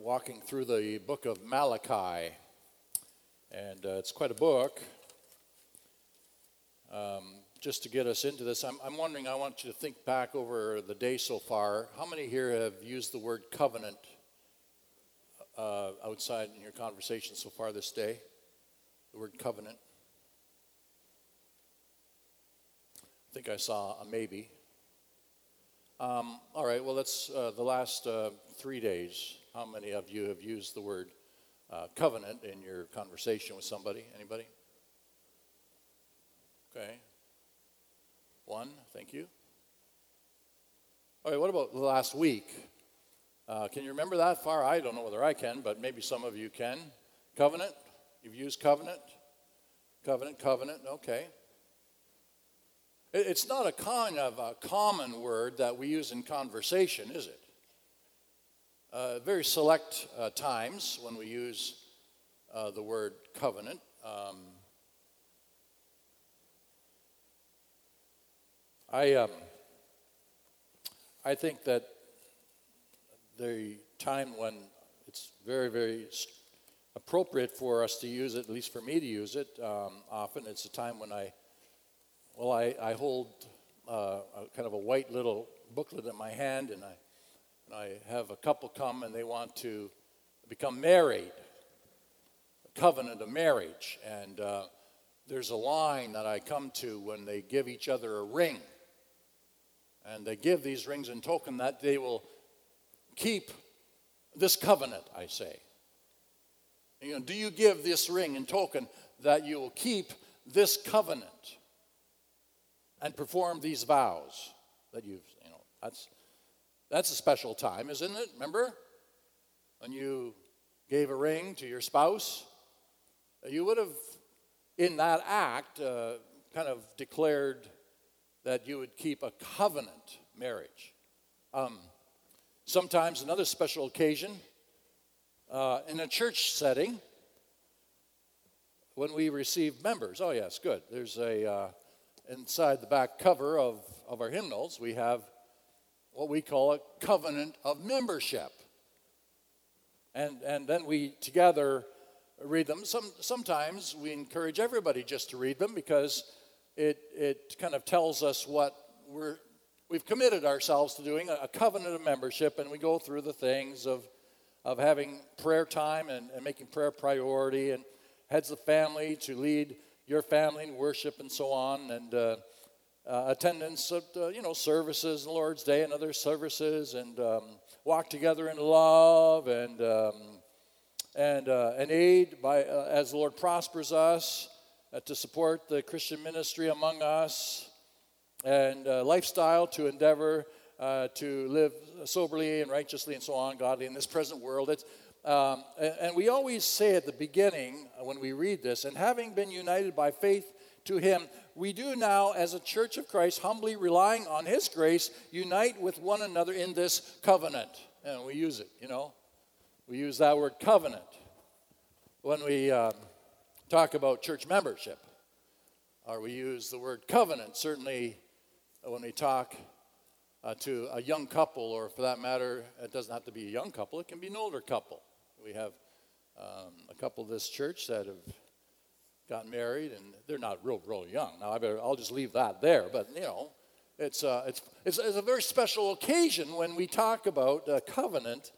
walking through the book of Malachi, and it's quite a book. Just to get us into this, I'm wondering, I want you to think back over the day so far. How many here have used the word covenant outside in your conversation so far this day? The word covenant. I think I saw a maybe. All right, well, that's the last 3 days. How many of you have used the word covenant in your conversation with somebody? Anybody? Okay. One, thank you. All right, what about the last week? Can you remember that far? I don't know whether I can, but maybe some of you can. Covenant? You've used covenant? Covenant, okay. It's not a kind of a common word that we use in conversation, is it? Very select times when we use the word covenant. I think that the time when it's very, very appropriate for us to use it, at least for me to use it, often it's a time when I hold a kind of a white little booklet in my hand, and I have a couple come and they want to become married, a covenant of marriage, and there's a line that I come to when they give each other a ring. And they give these rings in token that they will keep this covenant, I say. You know, do you give this ring in token that you will keep this covenant and perform these vows that that's a special time, isn't it? Remember? When you gave a ring to your spouse, you would have, in that act, kind of declared that you would keep a covenant marriage. Sometimes another special occasion, in a church setting, when we receive members. Oh yes, good. There's inside the back cover of our hymnals, we have what we call a covenant of membership. And then we together read them. Sometimes we encourage everybody just to read them because it kind of tells us what we've committed ourselves to doing, a covenant of membership, and we go through the things of having prayer time and making prayer priority, and heads of family to lead your family in worship and so on, and attendance of services in the Lord's Day and other services, and walk together in love, and aid by as the Lord prospers us. To support the Christian ministry among us, and lifestyle to endeavor to live soberly and righteously and so on, godly in this present world. And we always say at the beginning when we read this, and having been united by faith to him, we do now as a church of Christ, humbly relying on his grace, unite with one another in this covenant. And we use it, We use that word covenant when we talk about church membership, or we use the word covenant certainly when we talk to a young couple, or for that matter, it doesn't have to be a young couple, it can be an older couple. We have a couple of this church that have gotten married, and they're not real young. Now I'll just leave that there, but it's a very special occasion when we talk about covenant.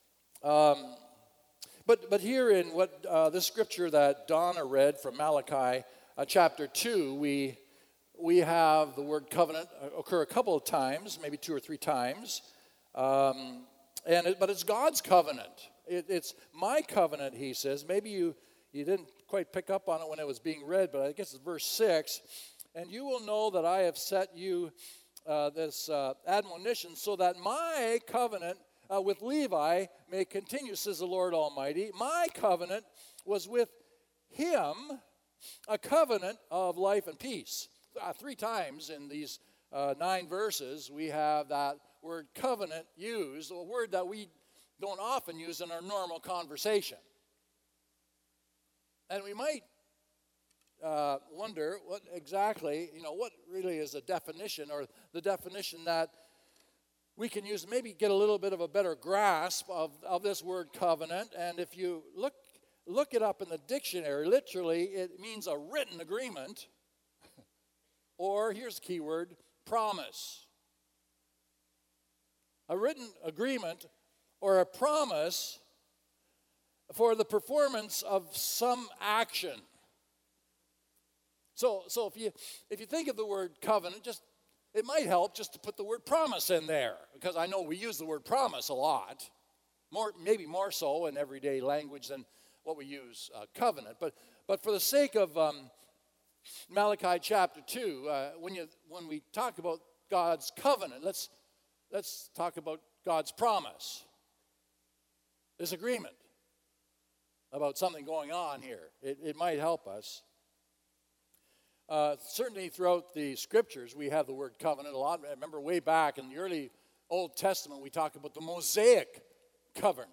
But here in what this scripture that Donna read from Malachi chapter 2, we have the word covenant occur a couple of times, maybe 2 or 3 times, but it's God's covenant. It's my covenant, he says. Maybe you didn't quite pick up on it when it was being read, but I guess it's verse 6. And you will know that I have set you this admonition so that my covenant with Levi may continue, says the Lord Almighty. My covenant was with him, a covenant of life and peace. 3 times in these 9 verses, we have that word covenant used, a word that we don't often use in our normal conversation. And we might wonder what exactly, what really is a definition, or the definition that we can use, maybe get a little bit of a better grasp of this word covenant. And if you look it up in the dictionary, literally it means a written agreement, or here's the key word, promise. A written agreement or a promise for the performance of some action. So if you think of the word covenant, it might help just to put the word promise in there, because I know we use the word promise a lot, maybe more so in everyday language than what we use covenant. But for the sake of Malachi chapter 2, when we talk about God's covenant, let's talk about God's promise, this agreement about something going on here. It might help us. Certainly throughout the scriptures, we have the word covenant a lot. I remember way back in the early Old Testament, we talk about the Mosaic covenant,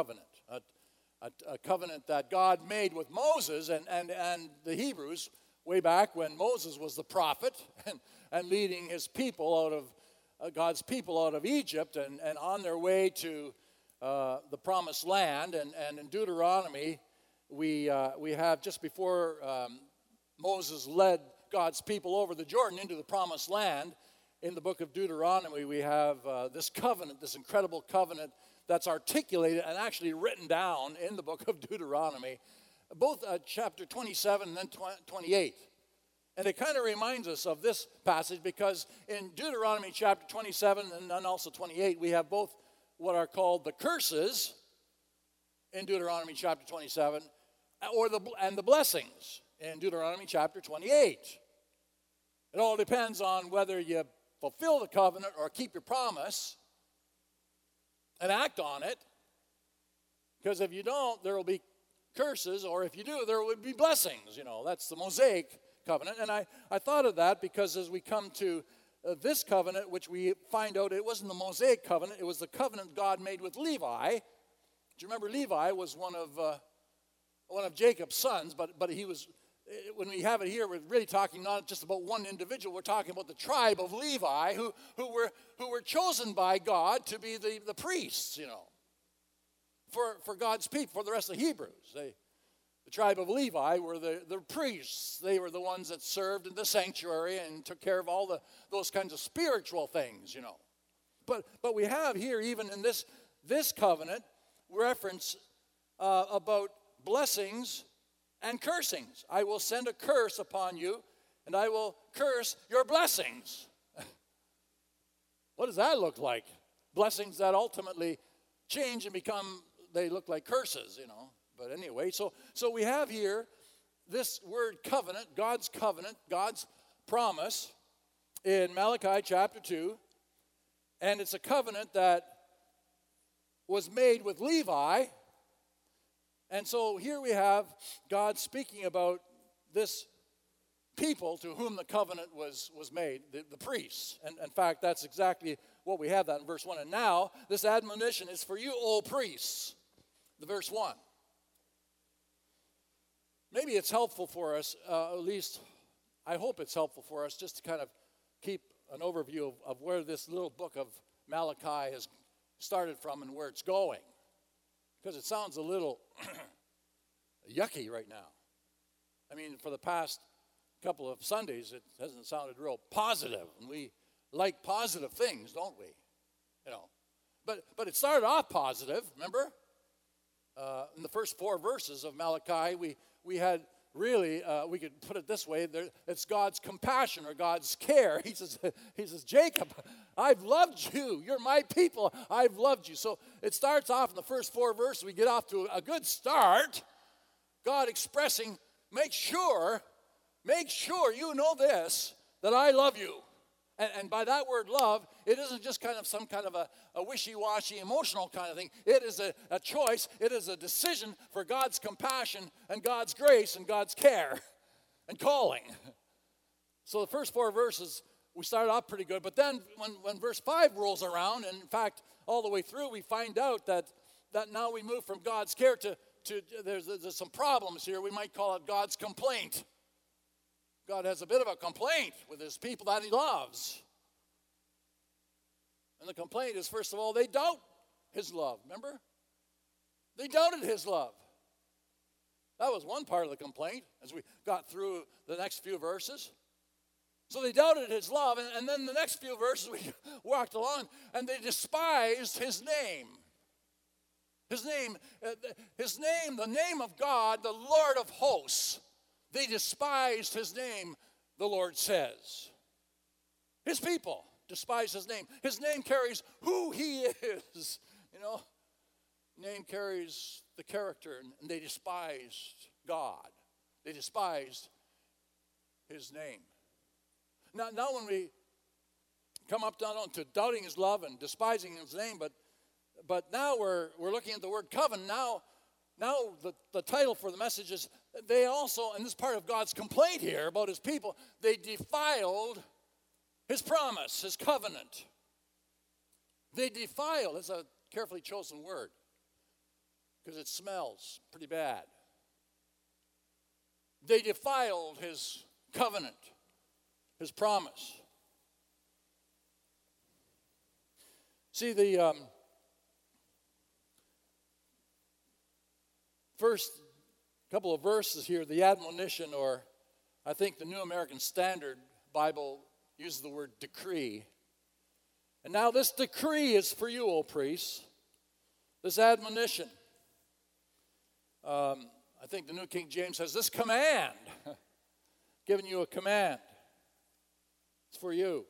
a covenant that God made with Moses and the Hebrews way back when Moses was the prophet and leading his people out of God's people out of Egypt and on their way to the promised land. And in Deuteronomy, we have just before Moses led God's people over the Jordan into the promised land, in the book of Deuteronomy, we have this covenant, this incredible covenant that's articulated and actually written down in the book of Deuteronomy, both chapter 27 and then 28. And it kind of reminds us of this passage because in Deuteronomy chapter 27 and then also 28, we have both what are called the curses in Deuteronomy chapter 27 and the blessings in Deuteronomy chapter 28. It all depends on whether you fulfill the covenant or keep your promise and act on it. Because if you don't, there will be curses, or if you do, there will be blessings. That's the Mosaic covenant. And I thought of that because as we come to this covenant, which we find out it wasn't the Mosaic covenant, it was the covenant God made with Levi. Do you remember Levi was one of Jacob's sons, but he was, when we have it here, we're really talking not just about one individual, we're talking about the tribe of Levi who were chosen by God to be the priests, for God's people, for the rest of the Hebrews. The tribe of Levi were the priests. They were the ones that served in the sanctuary and took care of all those kinds of spiritual things, But we have here, even in this covenant, reference about blessings and cursings. I will send a curse upon you, and I will curse your blessings. What does that look like? Blessings that ultimately change and they look like curses, But anyway, so we have here this word covenant, God's promise in Malachi chapter 2. And it's a covenant that was made with Levi. And so here we have God speaking about this people to whom the covenant was made, the priests. And in fact, that's exactly what we have that in verse 1. And now, this admonition is for you, O priests. The verse 1. Maybe it's helpful for us, at least I hope it's helpful for us just to kind of keep an overview of where this little book of Malachi has started from and where it's going. Because it sounds a little yucky right now. I mean, for the past couple of Sundays, it hasn't sounded real positive. And we like positive things, don't we? But it started off positive, remember? In the first 4 verses of Malachi, we had really, we could put it this way, it's God's compassion or God's care. He says, Jacob, I've loved you. You're my people. I've loved you. So it starts off in the first 4 verses. We get off to a good start. God expressing, make sure you know this, that I love you. And by that word love, it isn't just kind of some kind of a wishy-washy emotional kind of thing. It is a choice. It is a decision for God's compassion and God's grace and God's care and calling. So the first 4 verses, we started off pretty good. But then when verse 5 rolls around, and in fact, all the way through, we find out that now we move from God's care to there's some problems here. We might call it God's complaint. God has a bit of a complaint with his people that he loves. And the complaint is, first of all, they doubt his love. Remember? They doubted his love. That was one part of the complaint as we got through the next few verses. So they doubted his love, and then the next few verses we walked along, and they despised his name. His name, the name of God, the Lord of hosts. They despised his name, the Lord says. His people despise his name. His name carries who he is. Name carries the character, and they despised God. They despised his name. Now when we come up down to doubting his love and despising his name, but now we're looking at the word covenant. Now the title for the message is they also, and this is part of God's complaint here about his people, they defiled his promise, his covenant. They defiled. It's a carefully chosen word because it smells pretty bad. They defiled his covenant, his promise. See, the first couple of verses here, the admonition, or I think the New American Standard Bible uses the word decree. And now this decree is for you, O priests, this admonition. I think the New King James says this command, giving you a command. It's for you.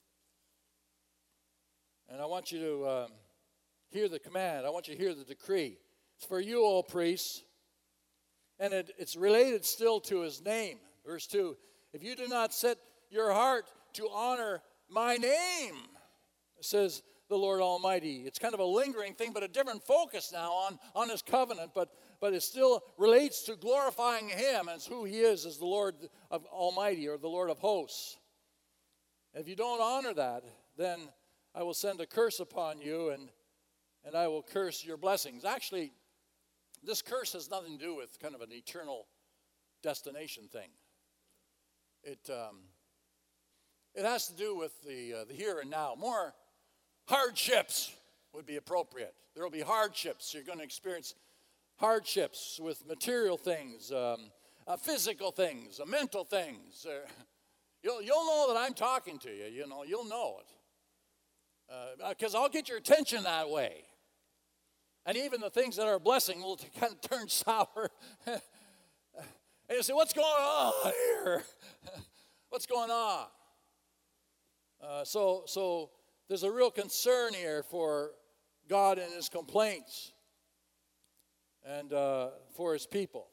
And I want you to hear the command. I want you to hear the decree. It's for you, O priests. And it's related still to his name. Verse 2, if you do not set your heart to honor my name, says the Lord Almighty. It's kind of a lingering thing, but a different focus now on his covenant, but it still relates to glorifying him as who he is as the Lord of Almighty, or the Lord of hosts. If you don't honor that, then I will send a curse upon you, and I will curse your blessings. Actually, this curse has nothing to do with kind of an eternal destination thing. It has to do with the here and now. More hardships would be appropriate. There will be hardships. You're going to experience hardships with material things, physical things, mental things. You'll know that I'm talking to you. You'll know it. Because I'll get your attention that way. And even the things that are a blessing will kind of turn sour. And you say, what's going on here? What's going on? So there's a real concern here for God and his complaints and for his people.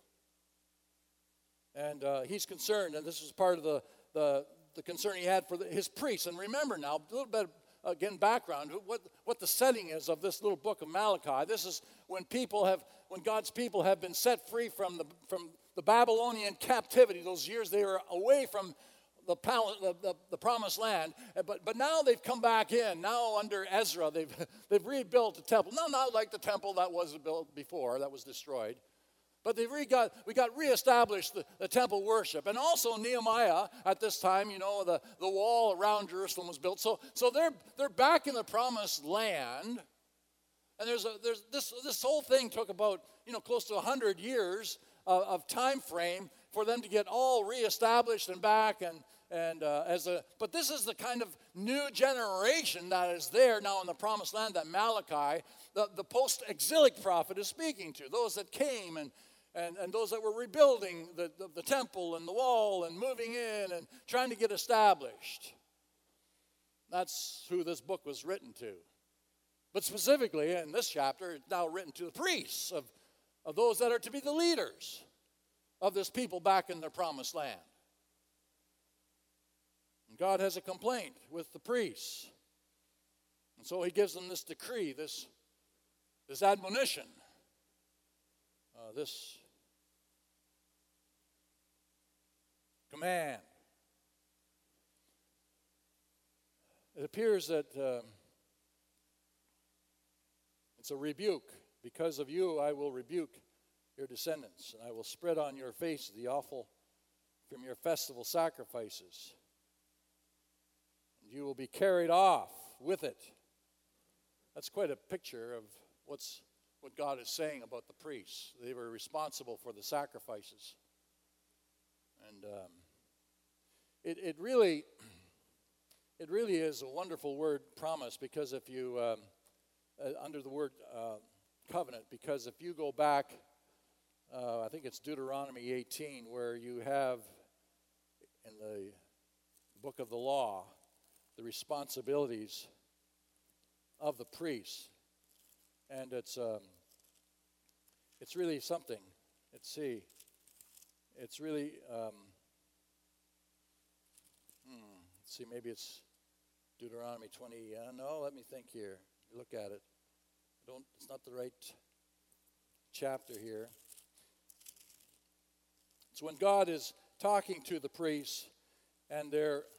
And he's concerned, and this is part of the concern he had for his priests. And remember now, a little bit, again, background, what the setting is of this little book of Malachi. This is when God's people have been set free from the Babylonian captivity, those years they were away from the promised land, but now they've come back in. Now under Ezra, they've rebuilt the temple. No, not like the temple that was built before, that was destroyed. But we got reestablished the temple worship. And also Nehemiah at this time, the wall around Jerusalem was built. So they're back in the promised land. And there's this whole thing took about close to 100 years of time frame for them to get all reestablished and back but this is the kind of new generation that is there now in the promised land that Malachi, the post-exilic prophet, is speaking to. Those that came and those that were rebuilding the temple and the wall and moving in and trying to get established. That's who this book was written to. But specifically in this chapter, it's now written to the priests of those that are to be the leaders of this people back in their promised land. And God has a complaint with the priests. And so he gives them this decree, this admonition, this command. It appears that it's a rebuke. Because of you, I will rebuke your descendants, and I will spread on your face the offal from your festival sacrifices. And you will be carried off with it That's quite a picture of what God is saying about the priests. They were responsible for the sacrifices. And it really is a wonderful word, promise, because if you, under the word covenant, because if you go back, I think it's Deuteronomy 18, where you have in the book of the law the responsibilities of the priests. And it's really something. It's really, let's see, maybe it's Deuteronomy 20. No, let me think here. Look at it. It's not the right chapter here. It's when God is talking to the priests, and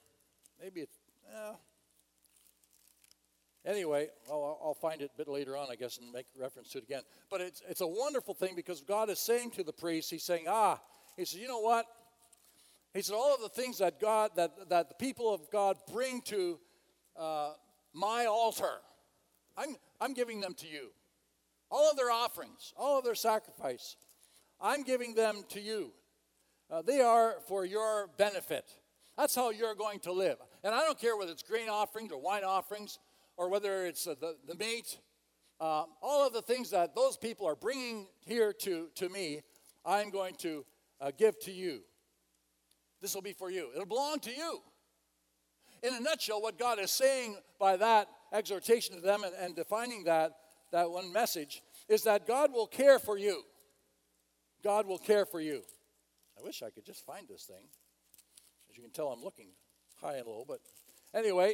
anyway, I'll find it a bit later on, I guess, and make reference to it again. But it's a wonderful thing because God is saying to the priests, he's saying, he says, you know what? He said, all of the things that the people of God bring to my altar, I'm giving them to you. All of their offerings, all of their sacrifice, I'm giving them to you. They are for your benefit. That's how you're going to live. And I don't care whether it's grain offerings or wine offerings, or whether it's the meat, all of the things that those people are bringing here to me, I'm going to give to you. This will be for you. It'll belong to you. In a nutshell, what God is saying by that exhortation to them and defining that one message is that God will care for you. God will care for you. I wish I could just find this thing. As you can tell, I'm looking high and low. But anyway,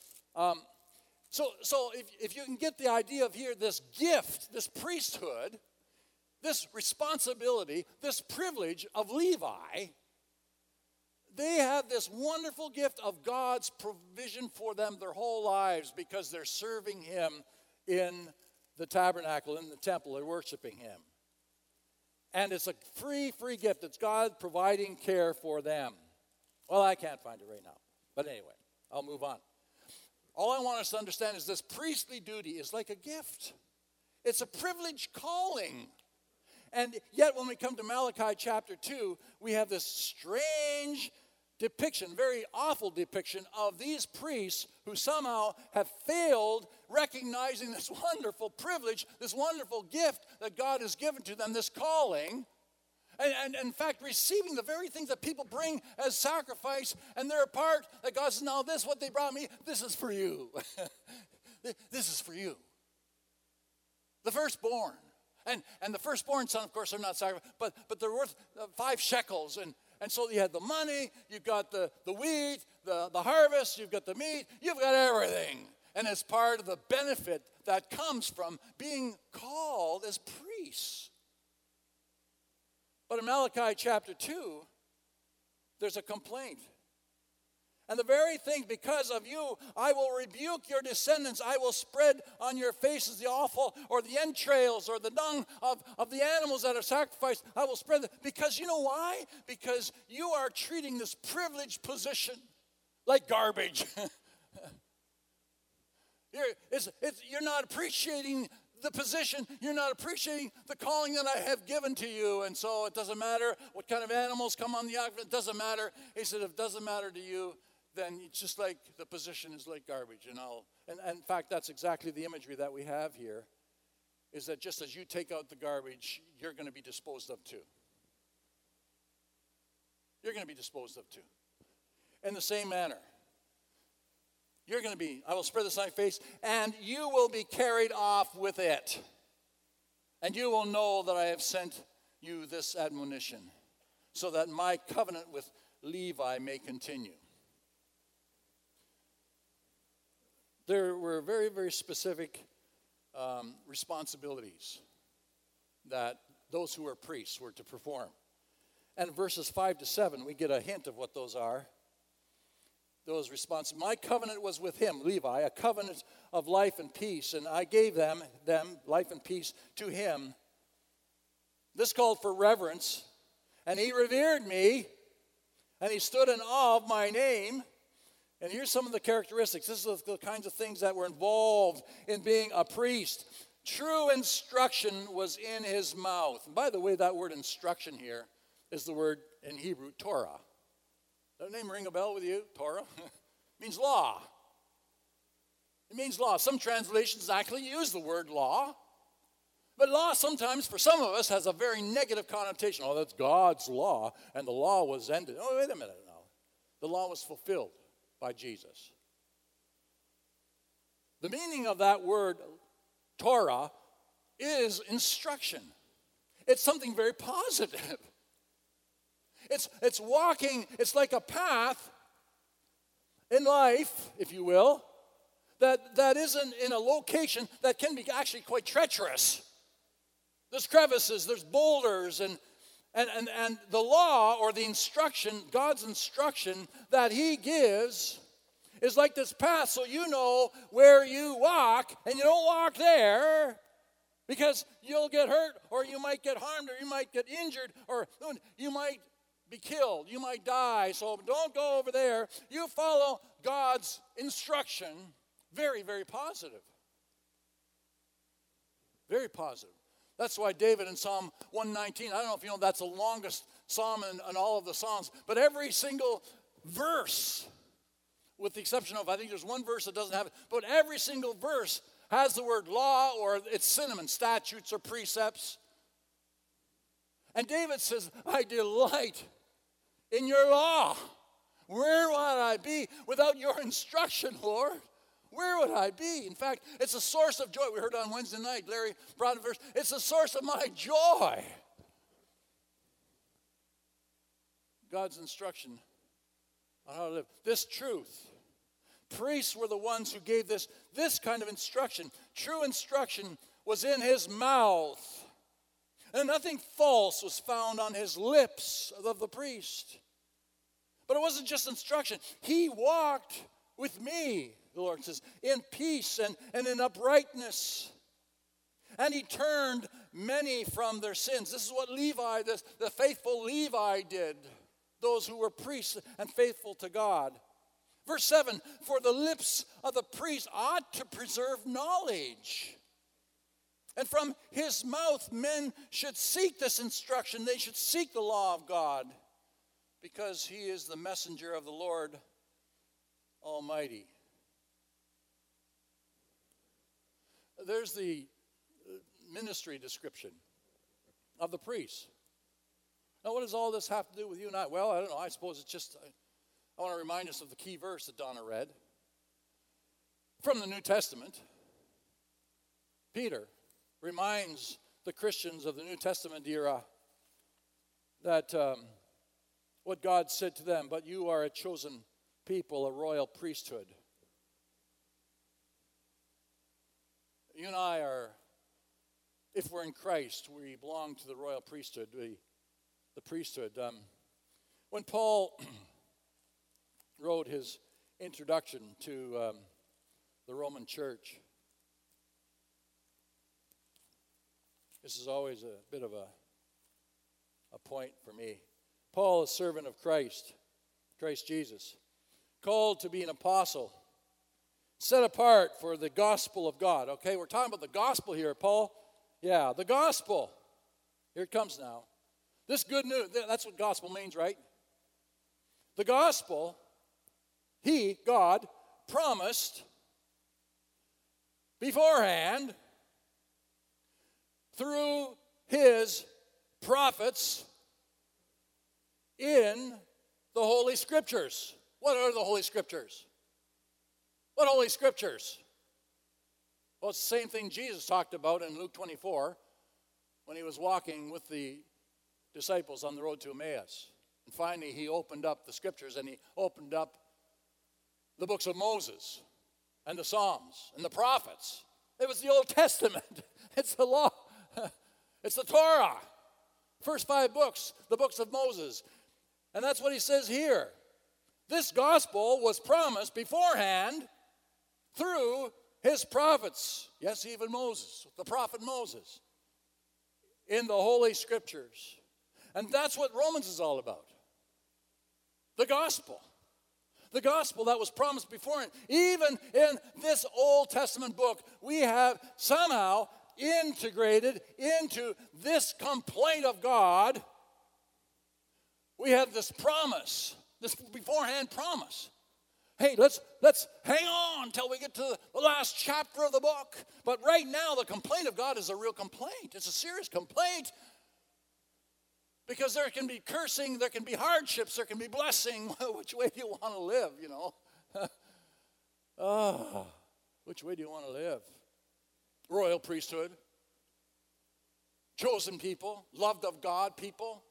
so if you can get the idea of here, this gift, this priesthood, this responsibility, this privilege of Levi, they have this wonderful gift of God's provision for them their whole lives because they're serving him in the tabernacle, in the temple. They're worshiping him. And it's a free gift. It's God providing care for them. Well, I can't find it right now. But anyway, I'll move on. All I want us to understand is this priestly duty is like a gift. It's a privileged calling. And yet when we come to Malachi chapter 2, we have this strange depiction, very awful depiction of these priests who somehow have failed recognizing this wonderful privilege, this wonderful gift that God has given to them, this calling, and in fact receiving the very things that people bring as sacrifice, and they're a part that God says, now this, what they brought me, this is for you. This is for you. The firstborn. And the firstborn son, of course, are not sacrificed, but they're worth 5 shekels. And so you had the money, you've got the wheat, the harvest, you've got the meat, you've got everything. And it's part of the benefit that comes from being called as priests. But in Malachi chapter 2, there's a complaint. And the very thing, because of you, I will rebuke your descendants. I will spread on your faces the offal or the entrails or the dung of the animals that are sacrificed. I will spread them. Because you know why? Because you are treating this privileged position like garbage. You're not appreciating the position. You're not appreciating the calling that I have given to you. And so it doesn't matter what kind of animals come on the ark. It doesn't matter. He said, if it doesn't matter to you, then it's just like the position is like garbage. And in fact, that's exactly the imagery that we have here, is that just as you take out the garbage, you're going to be disposed of too. You're going to be disposed of too. In the same manner, you're going to be, I will spread this on your face, and you will be carried off with it. And you will know that I have sent you this admonition, so that my covenant with Levi may continue. There were very, very specific responsibilities that those who were priests were to perform. And in verses 5 to 7, we get a hint of what those are. Those responsibilities. My covenant was with him, Levi, a covenant of life and peace, and I gave them life and peace to him. This called for reverence, and he revered me, and he stood in awe of my name. And here's some of the characteristics. This is the kinds of things that were involved in being a priest. True instruction was in his mouth. And by the way, that word instruction here is the word in Hebrew, Torah. Does that name ring a bell with you? Torah? It means law. It means law. Some translations actually use the word law. But law sometimes, for some of us, has a very negative connotation. Oh, that's God's law, and the law was ended. Oh, wait a minute now. The law was fulfilled by Jesus. The meaning of that word, Torah, is instruction. It's something very positive. It's walking, it's like a path in life, if you will, that isn't in a location that can be actually quite treacherous. There's crevices, there's boulders, and the law or the instruction, God's instruction that he gives is like this path, so you know where you walk, and you don't walk there because you'll get hurt, or you might get harmed, or you might get injured, or you might be killed, you might die. So don't go over there. You follow God's instruction. Very, very positive. Very positive. That's why David in Psalm 119, I don't know if you know, that's the longest psalm in all of the Psalms, but every single verse, with the exception of, I think there's one verse that doesn't have it, but every single verse has the word law or its synonym, statutes or precepts. And David says, I delight in your law. Where would I be without your instruction, Lord? Where would I be? In fact, it's a source of joy. We heard on Wednesday night, Larry brought a verse. It's a source of my joy. God's instruction on how to live. This truth. Priests were the ones who gave this kind of instruction. True instruction was in his mouth. And nothing false was found on his lips of the priest. But it wasn't just instruction. He walked with me, the Lord says, in peace and in uprightness. And he turned many from their sins. This is what Levi, the faithful Levi did. Those who were priests and faithful to God. Verse 7, for the lips of the priest ought to preserve knowledge. And from his mouth men should seek this instruction. They should seek the law of God. Because he is the messenger of the Lord Almighty. There's the ministry description of the priests. Now, what does all this have to do with you and I? Well, I don't know. I suppose it's just, I want to remind us of the key verse that Donna read from the New Testament. Peter reminds the Christians of the New Testament era that what God said to them, but you are a chosen people, a royal priesthood. You and I are, if we're in Christ, we belong to the royal priesthood, the priesthood. When Paul wrote his introduction to the Roman church, this is always a bit of a point for me. Paul, a servant of Christ Jesus, called to be an apostle, set apart for the gospel of God. Okay, we're talking about the gospel here, Paul. Yeah, the gospel. Here it comes now. This good news, that's what gospel means, right? The gospel, God, promised beforehand through his prophets in the Holy Scriptures. What are the Holy Scriptures? What Holy Scriptures? Well, it's the same thing Jesus talked about in Luke 24 when he was walking with the disciples on the road to Emmaus. And finally, he opened up the Scriptures and he opened up the books of Moses and the Psalms and the prophets. It was the Old Testament. It's the law. It's the Torah. First 5 books, the books of Moses. And that's what he says here. This gospel was promised beforehand through his prophets. Yes, even Moses, the prophet Moses, in the Holy Scriptures. And that's what Romans is all about. The gospel. The gospel that was promised beforehand. Even in this Old Testament book, we have somehow integrated into this complaint of God. We have this promise, this beforehand promise. Hey, let's hang on until we get to the last chapter of the book. But right now, the complaint of God is a real complaint. It's a serious complaint. Because there can be cursing, there can be hardships, there can be blessing. Which way do you want to live, you know? Which way do you want to live? Royal priesthood, chosen people, loved of God people.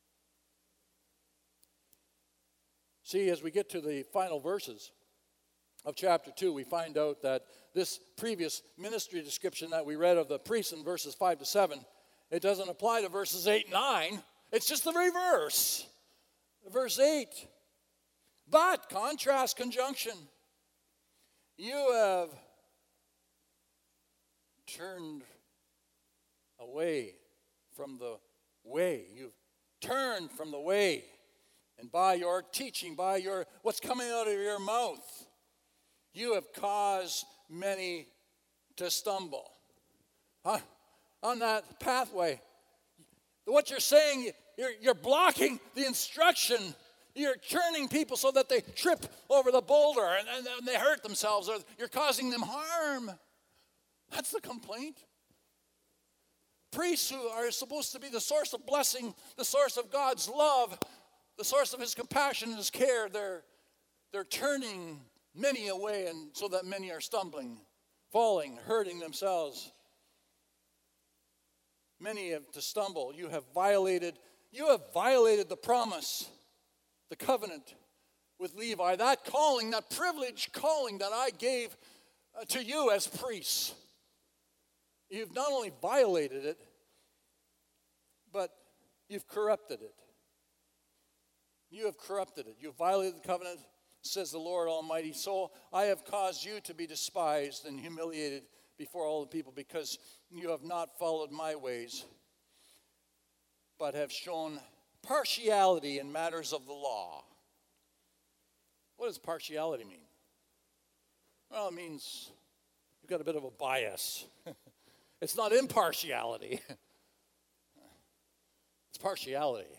See, as we get to the final verses of chapter 2, we find out that this previous ministry description that we read of the priests in verses 5 to 7, it doesn't apply to verses 8 and 9. It's just the reverse. Verse 8. But, contrast, conjunction, you have turned away from the way. You've turned from the way. And by your teaching, by your what's coming out of your mouth, you have caused many to stumble. On that pathway, what you're saying, you're blocking the instruction. You're turning people so that they trip over the boulder and they hurt themselves, or you're causing them harm. That's the complaint. Priests who are supposed to be the source of blessing, the source of God's love, the source of his compassion and his care, they're turning many away, and so that many are stumbling, falling, hurting themselves. Many have to stumble. You have violated the promise, the covenant with Levi, that calling, that privileged calling that I gave to you as priests. You've not only violated it, but you've corrupted it. You have corrupted it. You have violated the covenant, says the Lord Almighty. So I have caused you to be despised and humiliated before all the people, because you have not followed my ways, but have shown partiality in matters of the law. What does partiality mean? Well, it means you've got a bit of a bias. It's not impartiality. It's partiality.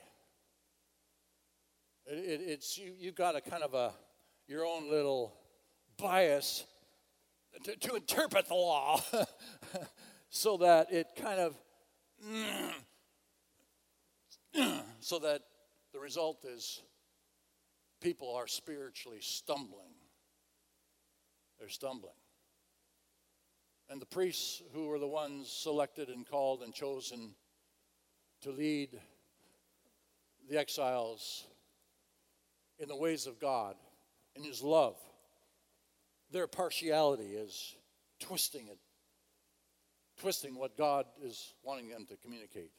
It's you got a kind of your own little bias to interpret the law so that it kind of so that the result is people are spiritually stumbling. They're stumbling. And the priests who were the ones selected and called and chosen to lead the exiles in the ways of God, in his love, their partiality is twisting what God is wanting them to communicate.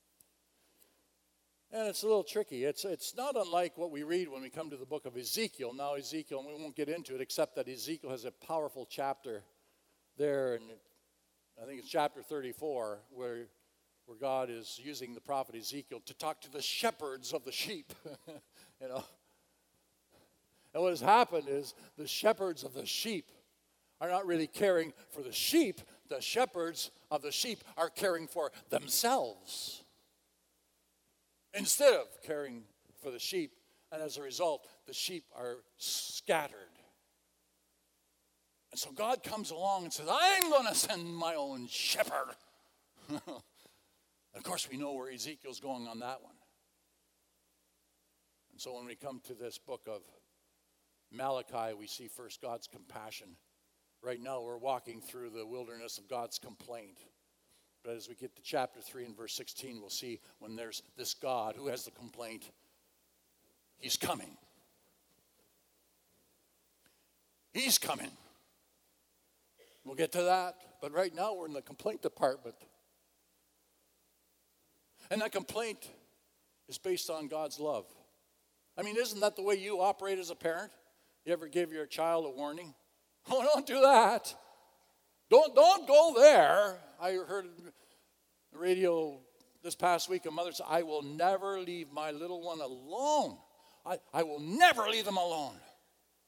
And it's a little tricky. It's not unlike what we read when we come to the book of Ezekiel. Now Ezekiel, and we won't get into it, except that Ezekiel has a powerful chapter there, and I think it's chapter 34, where God is using the prophet Ezekiel to talk to the shepherds of the sheep, you know. And what has happened is the shepherds of the sheep are not really caring for the sheep. The shepherds of the sheep are caring for themselves instead of caring for the sheep. And as a result, the sheep are scattered. And so God comes along and says, I'm going to send my own shepherd. Of course, we know where Ezekiel's going on that one. And so when we come to this book of Malachi, we see first God's compassion. Right now, we're walking through the wilderness of God's complaint. But as we get to chapter 3 and verse 16, we'll see when there's this God who has the complaint, he's coming. He's coming. We'll get to that. But right now, we're in the complaint department. And that complaint is based on God's love. I mean, isn't that the way you operate as a parent? You ever give your child a warning? Oh, don't do that. Don't go there. I heard on the radio this past week a mother said, I will never leave my little one alone. I will never leave them alone.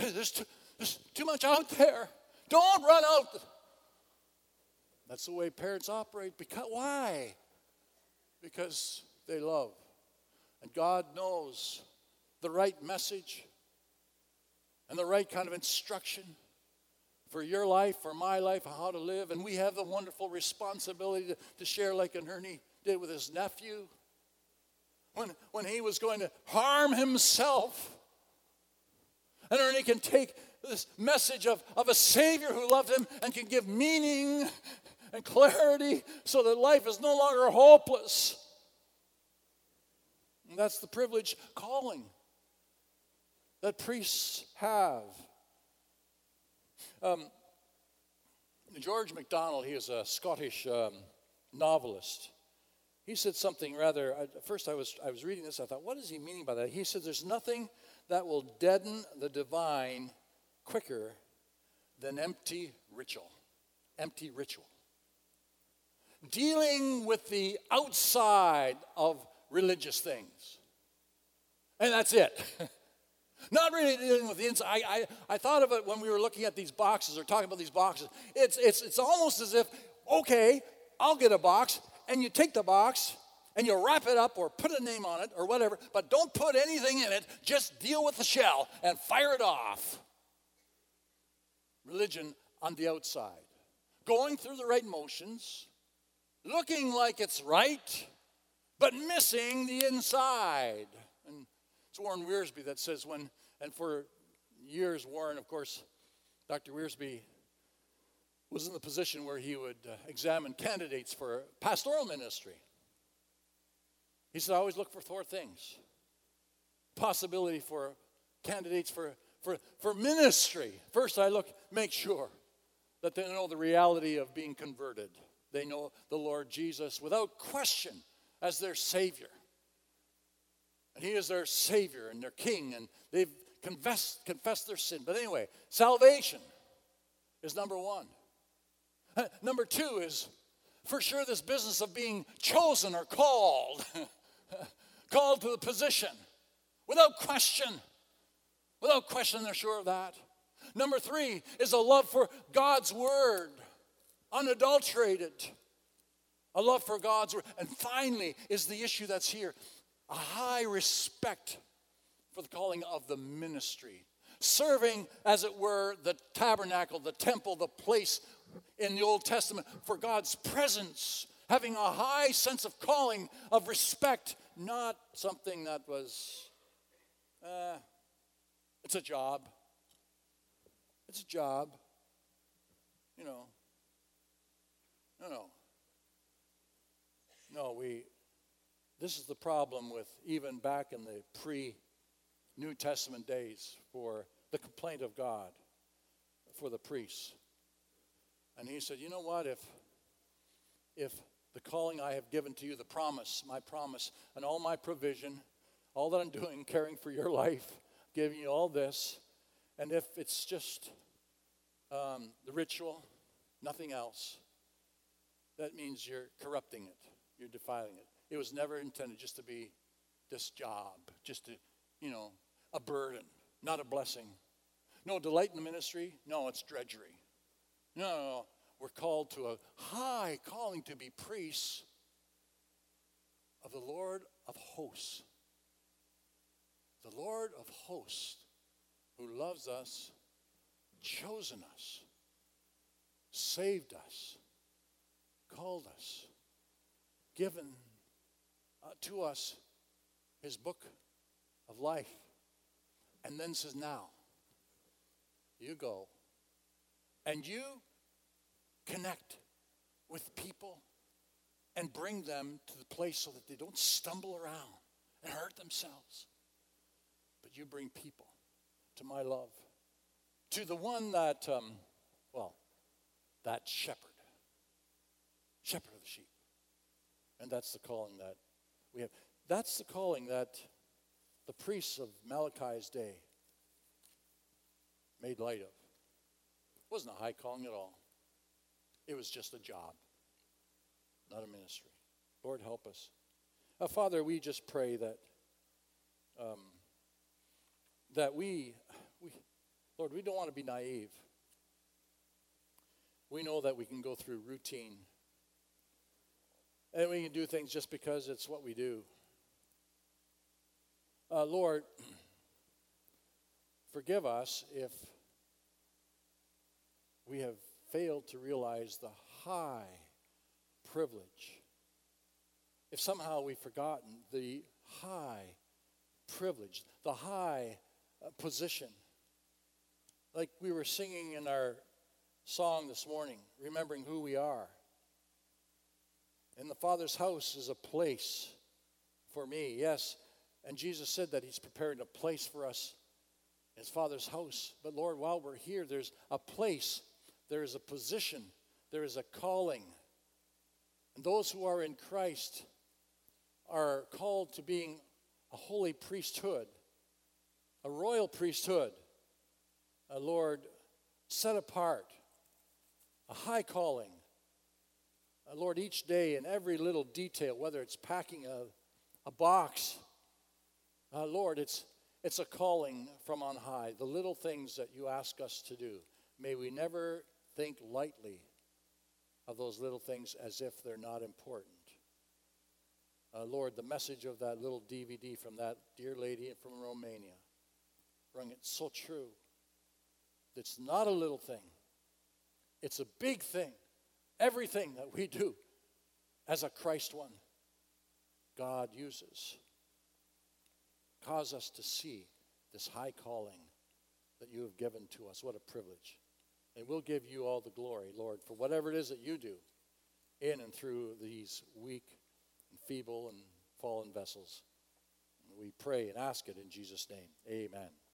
There's too much out there. Don't run out. That's the way parents operate. Why? Because they love. And God knows the right message and the right kind of instruction for your life, for my life, how to live. And we have the wonderful responsibility to share like Ernie did with his nephew. When he was going to harm himself. And Ernie can take this message of a Savior who loved him and can give meaning and clarity so that life is no longer hopeless. And that's the privilege calling that priests have. George MacDonald, he is a Scottish novelist. He said something rather, at first I was reading this, I thought, what is he meaning by that? He said, there's nothing that will deaden the divine quicker than empty ritual. Empty ritual. Dealing with the outside of religious things. And that's it. Not really dealing with the inside. I thought of it when we were looking at these boxes or talking about these boxes. It's almost as if, okay, I'll get a box, and you take the box and you wrap it up or put a name on it or whatever, but don't put anything in it. Just deal with the shell and fire it off. Religion on the outside. Going through the right motions, looking like it's right, but missing the inside. And it's Warren Wiersbe that says and for years, Warren, of course, Dr. Wiersbe was in the position where he would examine candidates for pastoral ministry. He said, I always look for four things. Possibility for candidates for ministry. First, I make sure that they know the reality of being converted. They know the Lord Jesus without question as their Savior. And He is their Savior and their King, and they've confessed their sin. But anyway, salvation is number one. Number two is, for sure, this business of being chosen or called. Called to the position. Without question. Without question, they're sure of that. Number three is a love for God's Word. Unadulterated. A love for God's Word. And finally is the issue that's here. A high respect for the calling of the ministry. Serving, as it were, the tabernacle, the temple, the place in the Old Testament for God's presence. Having a high sense of calling, of respect. Not something that was, it's a job. It's a job. You know. No, this is the problem with even back in the pre-New Testament days for the complaint of God for the priests. And he said, you know what, if the calling I have given to you, the promise, my promise, and all my provision, all that I'm doing, caring for your life, giving you all this, and if it's just the ritual, nothing else, that means you're corrupting it. You're defiling it. It was never intended just to be this job, just to, a burden, not a blessing. No delight in the ministry. No, it's drudgery. No. We're called to a high calling to be priests of the Lord of hosts. The Lord of hosts who loves us, chosen us, saved us, called us, given to us His book of life, and then says, now, you go, and you connect with people and bring them to the place so that they don't stumble around and hurt themselves. But you bring people to my love, to the one that, that shepherd of the sheep. And that's the calling that we have. That's the calling that the priests of Malachi's day made light of. It wasn't a high calling at all. It was just a job, not a ministry. Lord, help us. Father, we just pray that Lord, we don't want to be naive. We know that we can go through routine. And we can do things just because it's what we do. Lord, forgive us if we have failed to realize the high privilege. If somehow we've forgotten the high privilege, the high position. Like we were singing in our song this morning, remembering who we are. And the Father's house is a place for me, yes. And Jesus said that he's preparing a place for us, his Father's house. But Lord, while we're here, there's a place, there is a position, there is a calling. And those who are in Christ are called to being a holy priesthood, a royal priesthood, a Lord set apart, a high calling. Lord, each day in every little detail, whether it's packing a box, Lord, it's a calling from on high. The little things that you ask us to do, may we never think lightly of those little things as if they're not important. Lord, the message of that little DVD from that dear lady from Romania rung it so true. It's not a little thing. It's a big thing. Everything that we do as a Christ one, God uses. Cause us to see this high calling that you have given to us. What a privilege. And we'll give you all the glory, Lord, for whatever it is that you do in and through these weak and feeble and fallen vessels. We pray and ask it in Jesus' name. Amen.